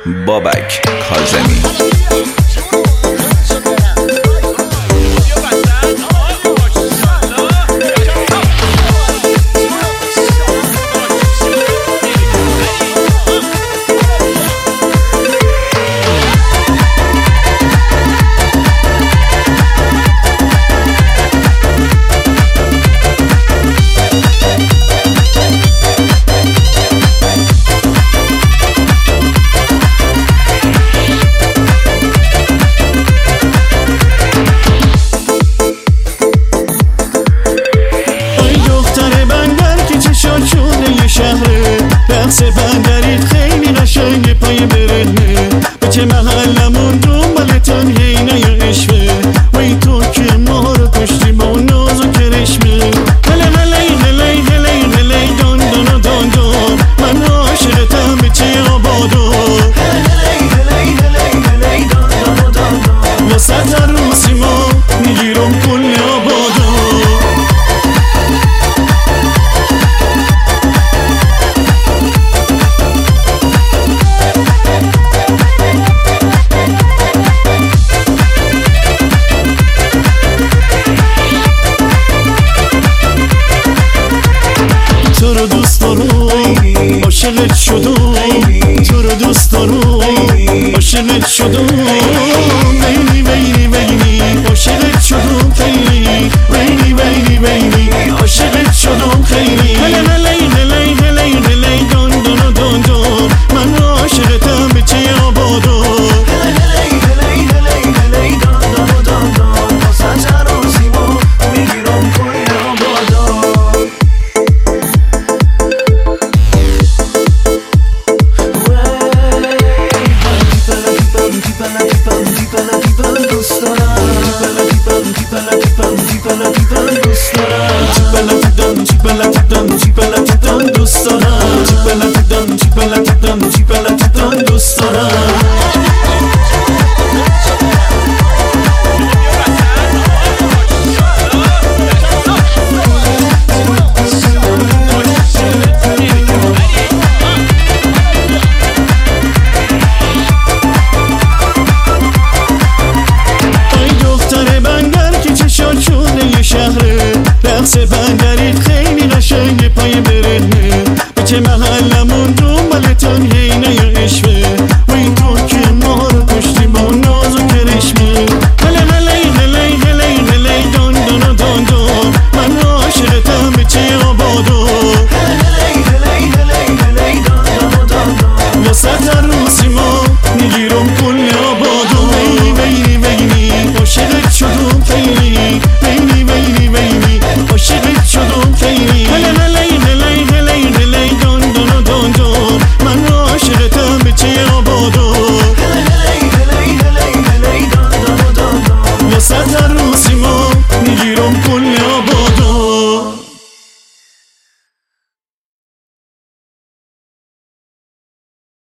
بابک کاظمی. رقص بندرید خیلی قشنگ پای برهنه به که محلمون دنبالتن هینه عشقه وای تو که ما رو کشتی با ناز و کرشمه هلی هلی هلی هلی هلی دون دون دون دون من عاشقتم به چه آبادو هلی هلی هلی هلی دون دون دون دون وسط عروسی ما میگیرم کل آبادو. تو رو دوست دارم عاشقت شدم، تو رو دوست دارم عاشقت شدم.